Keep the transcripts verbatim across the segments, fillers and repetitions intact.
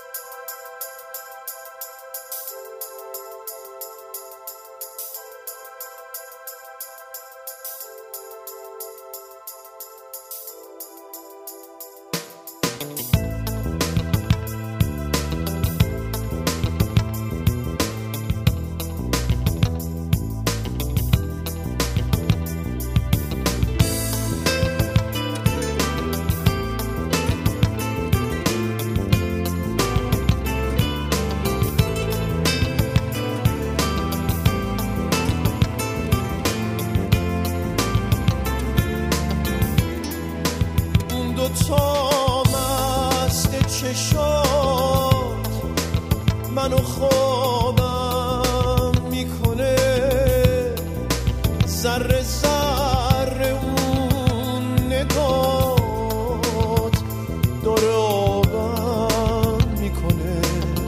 تا مست چشات منو خوابم میکنه، ذره ذره اون نگات داره آبم میکنه.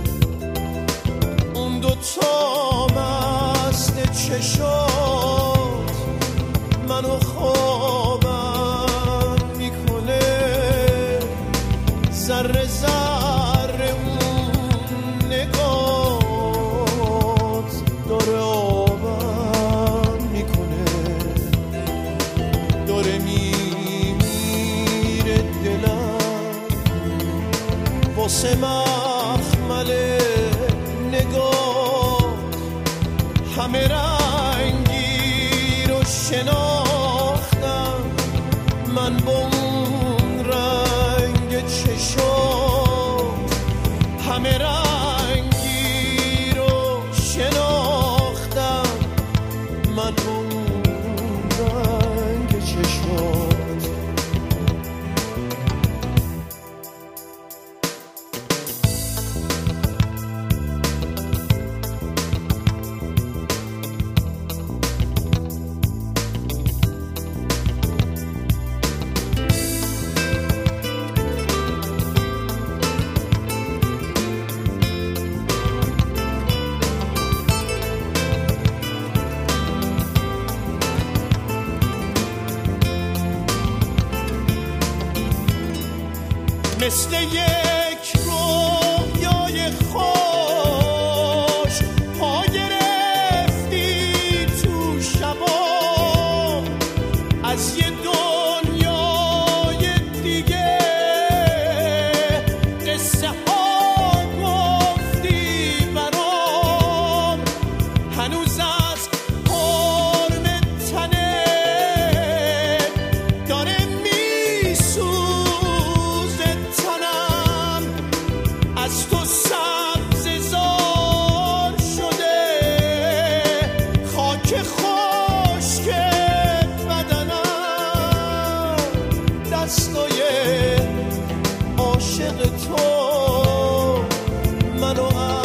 اون دو تا مست چشات منو خوابم میکنه، ذره ذره اون نگات داره آبم میکنه. داره میمیره دلم واسه مخمل نگات، همه رنگی رو شناختم من با اون رنگ چشات، همه رنگی رو شناختم من با اون رنگ چشات. مثل یک رویای خوش پا گرفتی تو شبام، از یه دنیای دیگه قصه ها گفتی برام، هنوز از قرب تنه داره میسوزه تنم، از تو سبززار شده خاک خشک بدنم، دستای عاشق تو منو